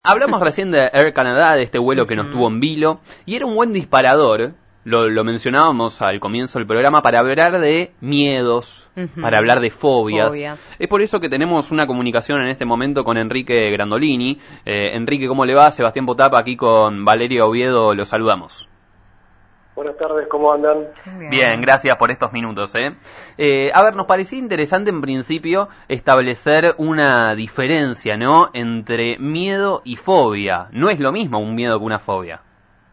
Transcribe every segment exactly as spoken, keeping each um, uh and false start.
Hablamos recién de Air Canada, de este vuelo que nos tuvo en vilo, y era un buen disparador, lo, lo mencionábamos al comienzo del programa, para hablar de miedos, uh-huh. para hablar de fobias. fobias. Es por eso que tenemos una comunicación en este momento con Enrique Grandolini. Eh, Enrique, ¿cómo le va? Sebastián Potapa, aquí con Valeria Oviedo, los saludamos. Buenas tardes, ¿cómo andan? Bien, Bien gracias por estos minutos. ¿eh? Eh, a ver, nos parecía interesante en principio establecer una diferencia, ¿no?, entre miedo y fobia. No es lo mismo un miedo que una fobia.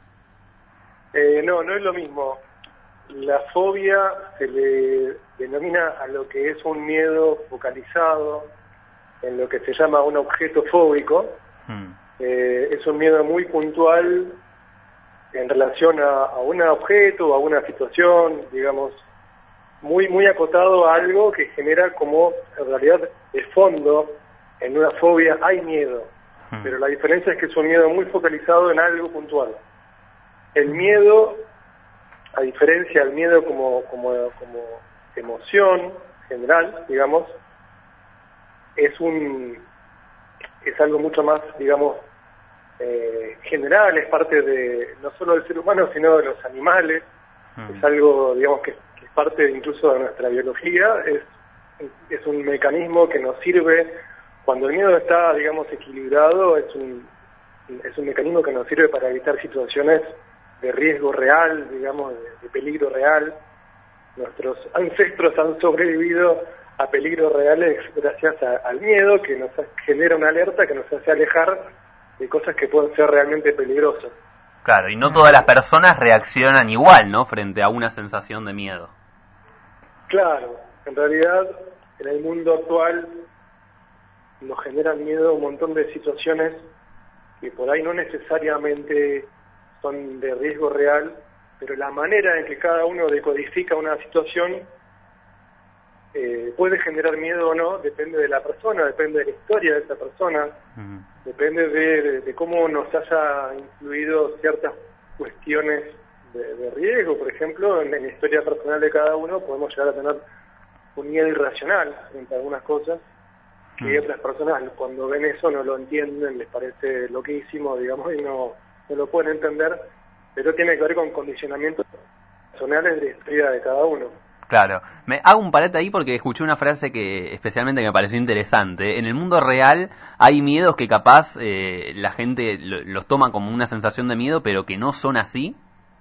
Eh, no, no es lo mismo. La fobia se le denomina a lo que es un miedo focalizado, en lo que se llama un objeto fóbico. Hmm. Eh, es un miedo muy puntual en relación a, a un objeto, a una situación, digamos, muy muy acotado a algo que genera como, en realidad, de fondo, en una fobia hay miedo, hmm. pero la diferencia es que es un miedo muy focalizado en algo puntual. El miedo, a diferencia del miedo como, como, como emoción general, digamos, es un es algo mucho más, digamos, Eh, general, es parte de no solo del ser humano sino de los animales, mm. es algo, digamos, que, que es parte incluso de nuestra biología, es, es un mecanismo que nos sirve cuando el miedo está, digamos, equilibrado, es un, es un mecanismo que nos sirve para evitar situaciones de riesgo real, digamos, de, de peligro real. Nuestros ancestros han sobrevivido a peligros reales gracias a, al miedo, que nos genera una alerta que nos hace alejar de cosas que pueden ser realmente peligrosas. Claro, y no todas las personas reaccionan igual, ¿no?, frente a una sensación de miedo. Claro, en realidad, en el mundo actual nos generan miedo un montón de situaciones que por ahí no necesariamente son de riesgo real, pero la manera en que cada uno decodifica una situación eh, puede generar miedo o no, depende de la persona, depende de la historia de esa persona, uh-huh. depende de, de, de cómo nos haya influido ciertas cuestiones de, de riesgo. Por ejemplo, en, en la historia personal de cada uno podemos llegar a tener un miedo irracional frente a algunas cosas, que uh-huh. otras personas cuando ven eso no lo entienden, les parece loquísimo, digamos, y no, no lo pueden entender, pero tiene que ver con condicionamientos personales de la historia de cada uno. Claro, me hago un parate ahí porque escuché una frase que especialmente me pareció interesante. En el mundo real hay miedos que capaz eh, la gente lo, los toma como una sensación de miedo, pero que no son así.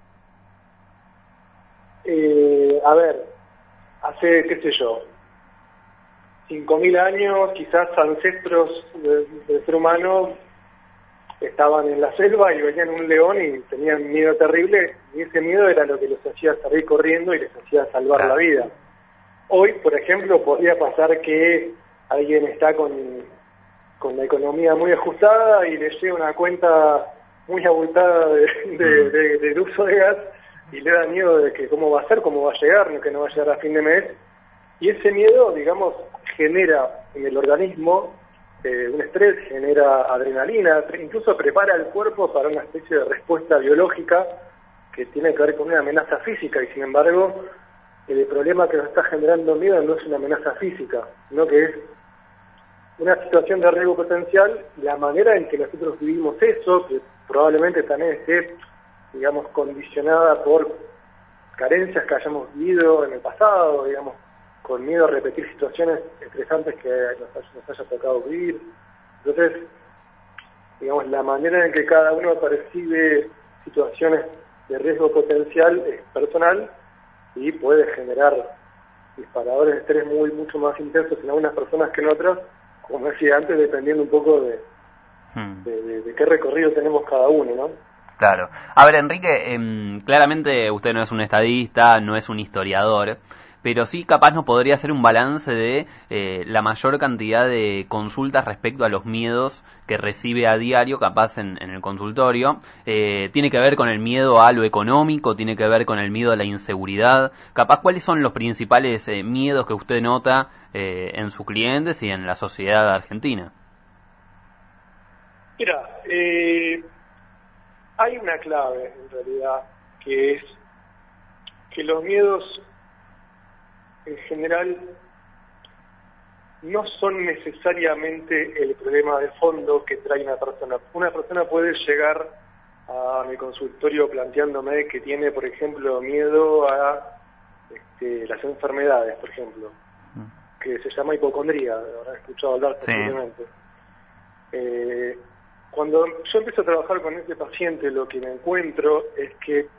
Eh, a ver, hace, qué sé yo, cinco mil años, quizás ancestros de, del ser humano estaban en la selva y veían un león y tenían miedo terrible, y ese miedo era lo que los hacía salir corriendo y les hacía salvar claro. la vida. Hoy, por ejemplo, podría pasar que alguien está con, con la economía muy ajustada y le llega una cuenta muy abultada de, de, de, de uso de gas y le da miedo de que cómo va a ser, cómo va a llegar, que no va a llegar a fin de mes, y ese miedo, digamos, genera en el organismo Eh, un estrés, genera adrenalina, incluso prepara el cuerpo para una especie de respuesta biológica que tiene que ver con una amenaza física, y sin embargo el problema que nos está generando miedo no es una amenaza física, sino que es una situación de riesgo potencial. La manera en que nosotros vivimos eso, que probablemente también esté, digamos, condicionada por carencias que hayamos vivido en el pasado, digamos, con miedo a repetir situaciones estresantes que nos haya, nos haya tocado vivir. Entonces, digamos, la manera en que cada uno percibe situaciones de riesgo potencial es personal y puede generar disparadores de estrés muy mucho más intensos en algunas personas que en otras, como decía antes, dependiendo un poco de, hmm. de, de, de qué recorrido tenemos cada uno, ¿no? Claro. A ver, Enrique, eh, claramente usted no es un estadista, no es un historiador, pero sí capaz nos podría hacer un balance de eh, la mayor cantidad de consultas respecto a los miedos que recibe a diario, capaz en, en el consultorio. Eh, tiene que ver con el miedo a lo económico, tiene que ver con el miedo a la inseguridad. Capaz, ¿cuáles son los principales eh, miedos que usted nota eh, en sus clientes y en la sociedad argentina? Mira, eh, hay una clave en realidad, que es que los miedos en general no son necesariamente el problema de fondo que trae una persona. Una persona puede llegar a mi consultorio planteándome que tiene, por ejemplo, miedo a este, las enfermedades, por ejemplo, que se llama hipocondría, habrán escuchado hablar posiblemente. Sí. Eh, cuando yo empiezo a trabajar con ese paciente, lo que me encuentro es que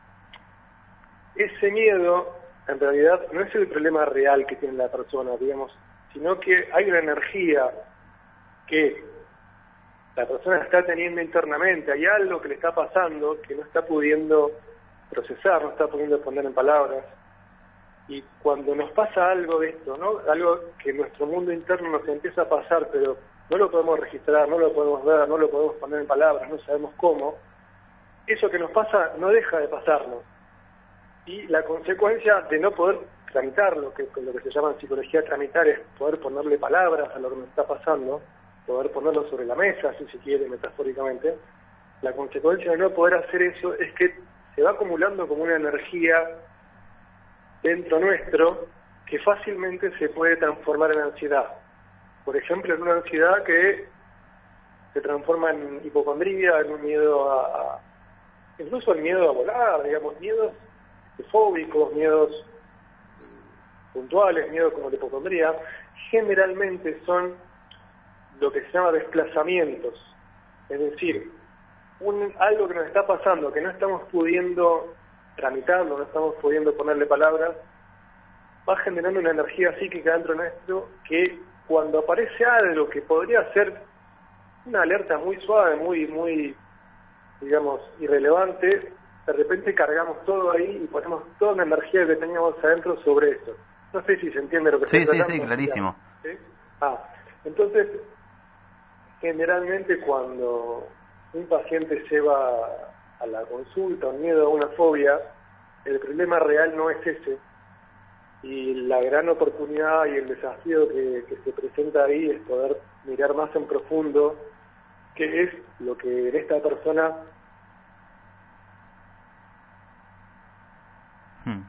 ese miedo, en realidad, no es el problema real que tiene la persona, digamos, sino que hay una energía que la persona está teniendo internamente, hay algo que le está pasando que no está pudiendo procesar, no está pudiendo poner en palabras. Y cuando nos pasa algo de esto, ¿no? Algo que en nuestro mundo interno nos empieza a pasar, pero no lo podemos registrar, no lo podemos ver, no lo podemos poner en palabras, no sabemos cómo, eso que nos pasa no deja de pasarnos. Y la consecuencia de no poder tramitarlo, que lo que se llama en psicología tramitar es poder ponerle palabras a lo que nos está pasando, poder ponerlo sobre la mesa, si se quiere, metafóricamente, la consecuencia de no poder hacer eso es que se va acumulando como una energía dentro nuestro que fácilmente se puede transformar en ansiedad. Por ejemplo, en una ansiedad que se transforma en hipocondría, en un miedo a, a incluso el miedo a volar, digamos, miedos fóbicos, miedos puntuales, miedos como la hipocondría, generalmente son lo que se llama desplazamientos, es decir, un, algo que nos está pasando, que no estamos pudiendo tramitarlo, no estamos pudiendo ponerle palabras, va generando una energía psíquica dentro nuestro que cuando aparece algo que podría ser una alerta muy suave, muy, muy, digamos, irrelevante, de repente cargamos todo ahí y ponemos toda una energía que teníamos adentro sobre eso. No sé si se entiende lo que sí, estoy tratando. Sí, sí, clarísimo. ¿Sí? Ah, entonces, generalmente cuando un paciente lleva a la consulta un miedo a una fobia, el problema real no es ese. Y la gran oportunidad y el desafío que, que se presenta ahí es poder mirar más en profundo qué es lo que en esta persona... Hmm.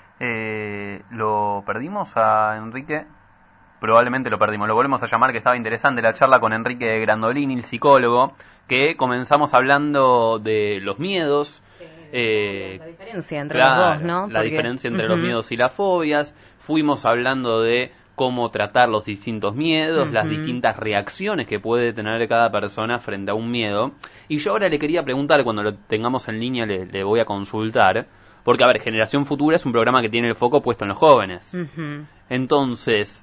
Eh, ¿Lo perdimos a Enrique? Probablemente lo perdimos. Lo volvemos a llamar, que estaba interesante la charla con Enrique Grandolini, el psicólogo, que comenzamos hablando de los miedos. Sí, eh, la diferencia entre claro, los dos, ¿no? La Porque... diferencia entre uh-huh. los miedos y las fobias. Fuimos hablando de cómo tratar los distintos miedos, uh-huh. las distintas reacciones que puede tener cada persona frente a un miedo. Y yo ahora le quería preguntar, cuando lo tengamos en línea le, le voy a consultar, porque, a ver, Generación Futura es un programa que tiene el foco puesto en los jóvenes. Uh-huh. Entonces,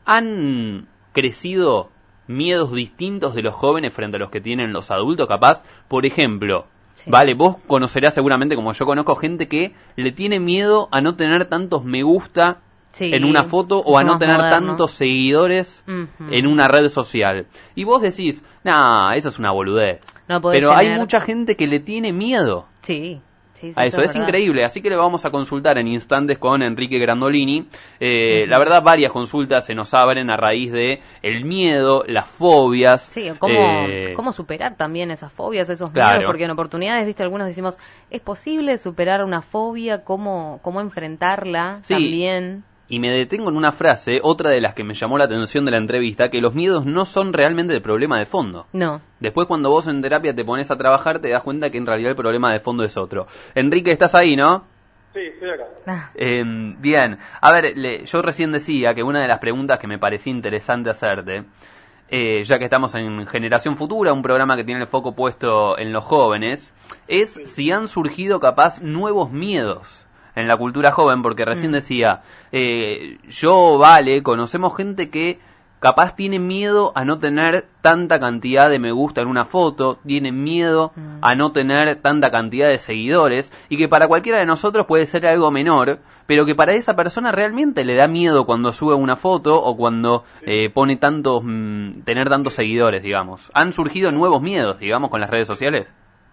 ¿han crecido miedos distintos de los jóvenes frente a los que tienen los adultos, capaz? Por ejemplo, sí. Vale, vos conocerás seguramente, como yo conozco, gente que le tiene miedo a no tener tantos me gusta sí, en una foto o a no tener moderno. tantos seguidores uh-huh. en una red social. Y vos decís, nah, eso es una boludez. No Pero tener... hay mucha gente que le tiene miedo. Sí. Sí, sí, a eso, eso es, es increíble, así que le vamos a consultar en instantes con Enrique Grandolini. Eh, uh-huh. La verdad, varias consultas se nos abren a raíz de el miedo, las fobias. Sí, cómo, eh... cómo superar también esas fobias, esos miedos, claro. Porque en oportunidades, viste, algunos decimos, ¿es posible superar una fobia? ¿Cómo, cómo enfrentarla sí. también? Y me detengo en una frase, otra de las que me llamó la atención de la entrevista, que los miedos no son realmente el problema de fondo. No. Después, cuando vos en terapia te pones a trabajar, te das cuenta que en realidad el problema de fondo es otro. Enrique, ¿estás ahí, no? Sí, estoy acá. Ah. Eh, bien. A ver, le, yo recién decía que una de las preguntas que me parecía interesante hacerte, eh, ya que estamos en Generación Futura, un programa que tiene el foco puesto en los jóvenes, es sí. si han surgido capaz nuevos miedos en la cultura joven, porque recién mm. decía, eh, yo, Vale, conocemos gente que capaz tiene miedo a no tener tanta cantidad de me gusta en una foto, tiene miedo mm. a no tener tanta cantidad de seguidores, y que para cualquiera de nosotros puede ser algo menor, pero que para esa persona realmente le da miedo cuando sube una foto o cuando eh, pone tantos, mm, tener tantos seguidores, digamos. ¿Han surgido nuevos miedos, digamos, con las redes sociales?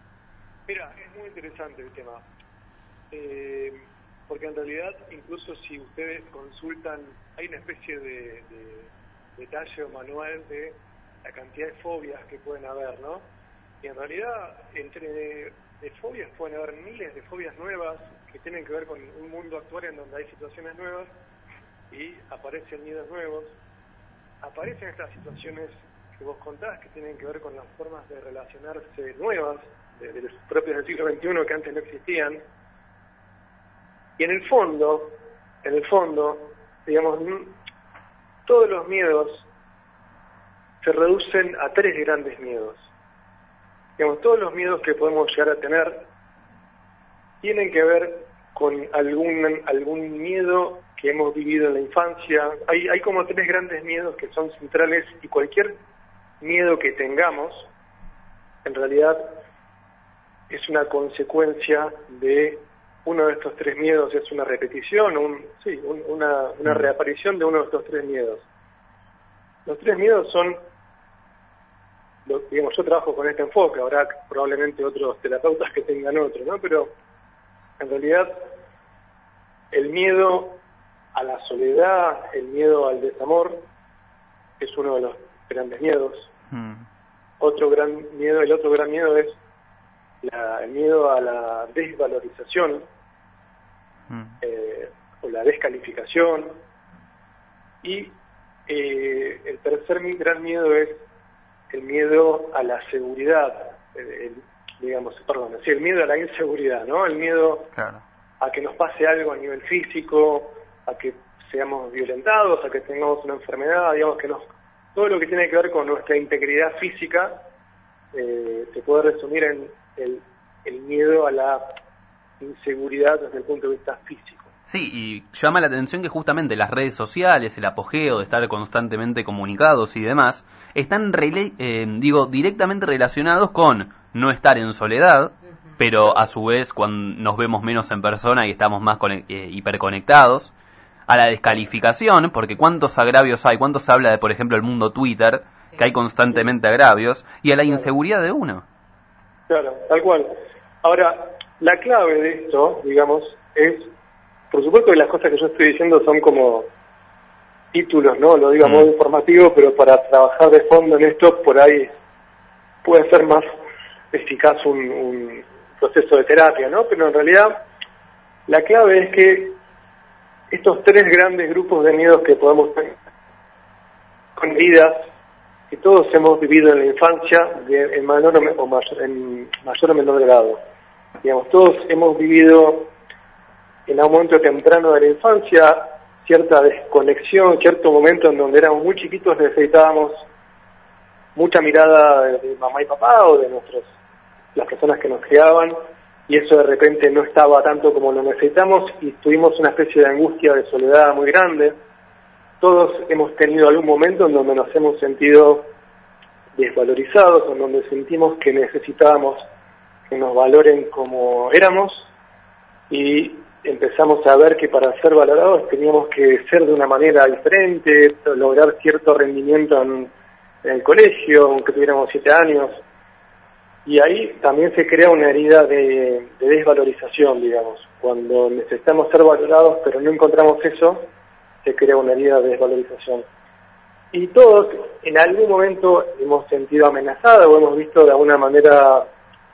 Mira, es muy interesante el tema. Eh... Porque en realidad, incluso si ustedes consultan, hay una especie de, de detalle o manual de la cantidad de fobias que pueden haber, ¿no? Y en realidad, entre de, de fobias pueden haber miles de fobias nuevas que tienen que ver con un mundo actual en donde hay situaciones nuevas y aparecen miedos nuevos. aparecen estas situaciones que vos contás, que tienen que ver con las formas de relacionarse nuevas, de, de los propios del siglo veintiuno que antes no existían. Y en el fondo, en el fondo, digamos, todos los miedos se reducen a tres grandes miedos. Digamos, todos los miedos que podemos llegar a tener tienen que ver con algún, algún miedo que hemos vivido en la infancia. Hay, hay como tres grandes miedos que son centrales, y cualquier miedo que tengamos, en realidad, es una consecuencia de uno de estos tres miedos, es una repetición, un, sí, un, una, una reaparición de uno de estos tres miedos. Los tres miedos son, lo, digamos, yo trabajo con este enfoque, habrá probablemente otros terapeutas que tengan otro, ¿no? Pero en realidad el miedo a la soledad, el miedo al desamor, es uno de los grandes miedos. Mm. Otro gran miedo, el otro gran miedo es la, el miedo a la desvalorización, mm. eh, o la descalificación. Y eh, el tercer gran miedo es el miedo a la seguridad, el, el, digamos, perdón, sí, el miedo a la inseguridad, ¿no? El miedo claro. a que nos pase algo a nivel físico, a que seamos violentados, a que tengamos una enfermedad, digamos que nos, todo lo que tiene que ver con nuestra integridad física eh, se puede resumir en el, el miedo a la inseguridad desde el punto de vista físico. Sí, y llama la atención que justamente las redes sociales, el apogeo de estar constantemente comunicados y demás, están rele- eh, digo, directamente relacionados con no estar en soledad, uh-huh. pero a su vez cuando nos vemos menos en persona y estamos más conect- eh, hiperconectados, a la descalificación, porque cuántos agravios hay, cuánto se habla de, por ejemplo, el mundo Twitter, sí. que hay constantemente agravios, y a la claro. inseguridad de uno. Claro, tal cual. Ahora, la clave de esto, digamos, es, por supuesto que las cosas que yo estoy diciendo son como títulos, ¿no? Lo digo a mm. modo informativo, pero para trabajar de fondo en esto, por ahí puede ser más eficaz un, un proceso de terapia, ¿no? Pero en realidad, la clave es que estos tres grandes grupos de miedos que podemos tener, con heridas que todos hemos vivido en la infancia, de, en, menor o mayor, en mayor o menor grado. Digamos, todos hemos vivido en un momento temprano de la infancia cierta desconexión, cierto momento en donde éramos muy chiquitos, necesitábamos mucha mirada de, de mamá y papá o de nuestros, las personas que nos criaban, y eso de repente no estaba tanto como lo necesitamos y tuvimos una especie de angustia, de soledad muy grande. Todos hemos tenido algún momento en donde nos hemos sentido desvalorizados, en donde sentimos que necesitábamos que nos valoren como éramos, y empezamos a ver que para ser valorados teníamos que ser de una manera diferente, lograr cierto rendimiento en, en el colegio, aunque tuviéramos siete años. Y ahí también se crea una herida de, de desvalorización, digamos. Cuando necesitamos ser valorados pero no encontramos eso, se crea una herida de desvalorización. Y todos en algún momento hemos sentido amenazados o hemos visto de alguna manera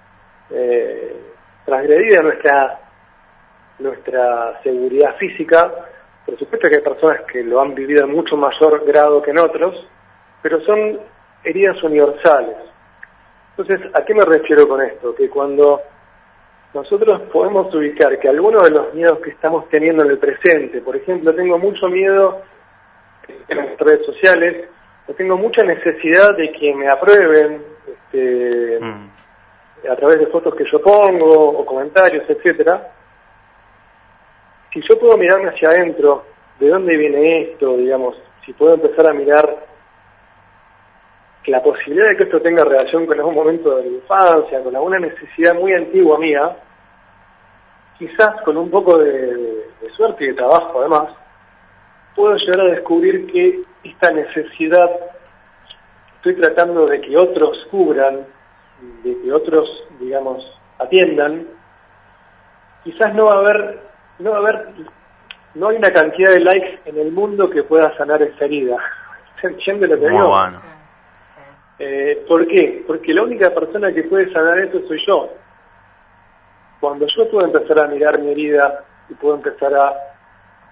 eh, transgredida nuestra, nuestra seguridad física. Por supuesto que hay personas que lo han vivido en mucho mayor grado que en otros, pero son heridas universales. Entonces, ¿a qué me refiero con esto? Que cuando nosotros podemos ubicar que algunos de los miedos que estamos teniendo en el presente, por ejemplo, tengo mucho miedo en las redes sociales, o tengo mucha necesidad de que me aprueben este, mm. a través de fotos que yo pongo, o comentarios, etcétera. Si yo puedo mirarme hacia adentro, ¿de dónde viene esto? Digamos, si puedo empezar a mirar la posibilidad de que esto tenga relación con algún momento de la infancia, con alguna necesidad muy antigua mía, quizás con un poco de, de, de suerte y de trabajo además, puedo llegar a descubrir que esta necesidad estoy tratando de que otros cubran, de que otros, digamos, atiendan. Quizás no va a haber, no va a haber, no hay una cantidad de likes en el mundo que pueda sanar esa herida. ¿Se entiende lo que digo? Bueno. Eh, ¿Por qué? Porque la única persona que puede sanar eso soy yo. Cuando yo puedo empezar a mirar mi herida y puedo empezar a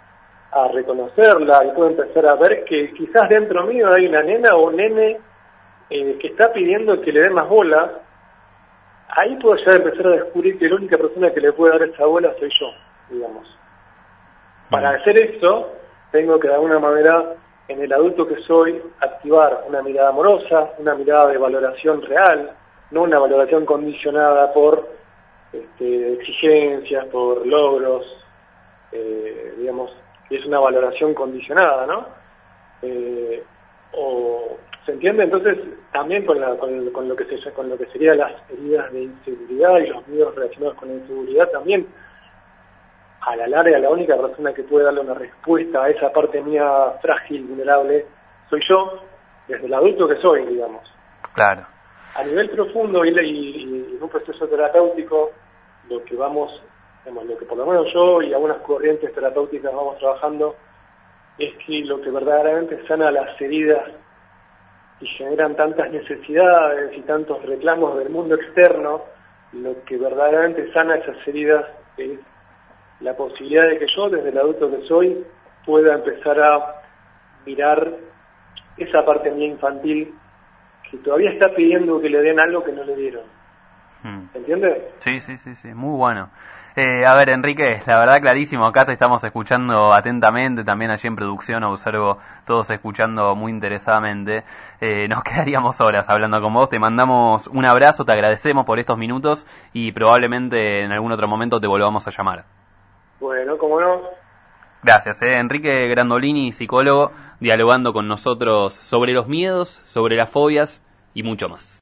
a reconocerla y puedo empezar a ver que quizás dentro mío hay una nena o un nene eh, que está pidiendo que le dé más bola, ahí puedo ya empezar a descubrir que la única persona que le puede dar esa bola soy yo, digamos. Para hacer eso, tengo que de alguna manera, en el adulto que soy, activar una mirada amorosa, una mirada de valoración real, no una valoración condicionada por este, exigencias, por logros, eh, digamos, que es una valoración condicionada, ¿no? Eh, o, ¿se entiende? Entonces, también con, la, con, con, lo que se, con lo que serían las heridas de inseguridad y los miedos relacionados con la inseguridad, también, a la larga, la única persona que puede darle una respuesta a esa parte mía frágil, vulnerable, soy yo, desde el adulto que soy, digamos. Claro. A nivel profundo y, y, y en un proceso terapéutico, lo que vamos, digamos, lo que por lo menos yo y algunas corrientes terapéuticas vamos trabajando, es que lo que verdaderamente sana las heridas y generan tantas necesidades y tantos reclamos del mundo externo, lo que verdaderamente sana esas heridas es la posibilidad de que yo, desde el adulto que soy, pueda empezar a mirar esa parte mía infantil que todavía está pidiendo que le den algo que no le dieron. ¿Se entiende? Sí, sí, sí, sí, muy bueno. Eh, a ver, Enrique, la verdad clarísimo, acá te estamos escuchando atentamente, también allí en producción observo todos escuchando muy interesadamente. Eh, nos quedaríamos horas hablando con vos, te mandamos un abrazo, te agradecemos por estos minutos y probablemente en algún otro momento te volvamos a llamar. Bueno, cómo no. Gracias, eh. Enrique Grandolini, psicólogo, dialogando con nosotros sobre los miedos, sobre las fobias y mucho más.